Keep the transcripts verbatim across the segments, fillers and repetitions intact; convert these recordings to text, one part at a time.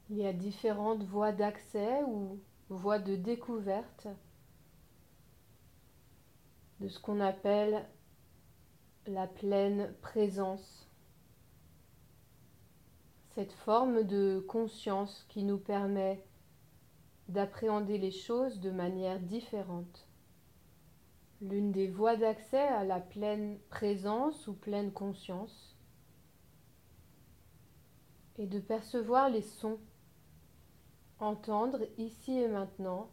Il y a différentes voies d'accès ou voies de découverte de ce qu'on appelle la pleine présence, cette forme de conscience qui nous permet d'appréhender les choses de manière différente. L'une des voies d'accès à la pleine présence ou pleine conscience est de percevoir les sons, entendre ici et maintenant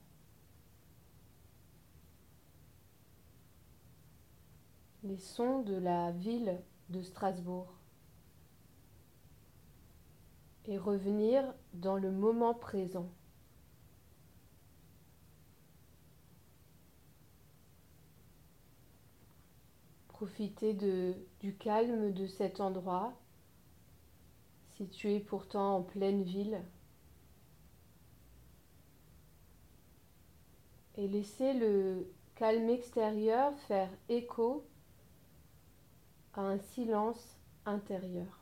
les sons de la ville de Strasbourg et revenir dans le moment présent. Profiter de, du calme de cet endroit, situé pourtant en pleine ville, et laisser le calme extérieur faire écho à un silence intérieur.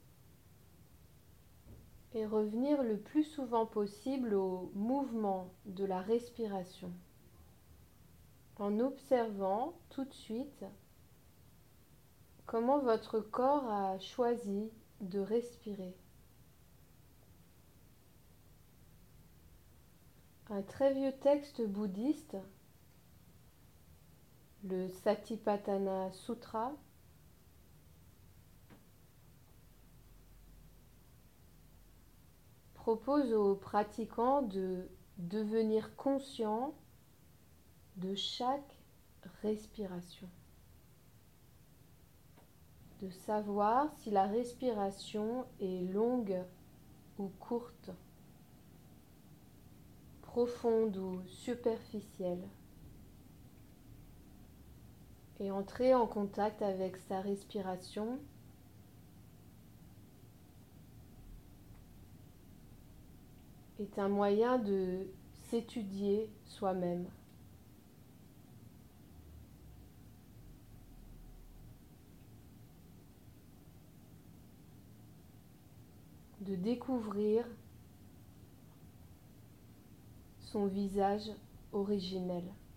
Et revenir le plus souvent possible au mouvement de la respiration, en observant tout de suite comment votre corps a choisi de respirer. Un très vieux texte bouddhiste, le Satipatthana Sutra, propose aux pratiquants de devenir conscients de chaque respiration, de savoir si la respiration est longue ou courte, profonde ou superficielle, et entrer en contact avec sa respiration est un moyen de s'étudier soi-même. De découvrir son visage originel.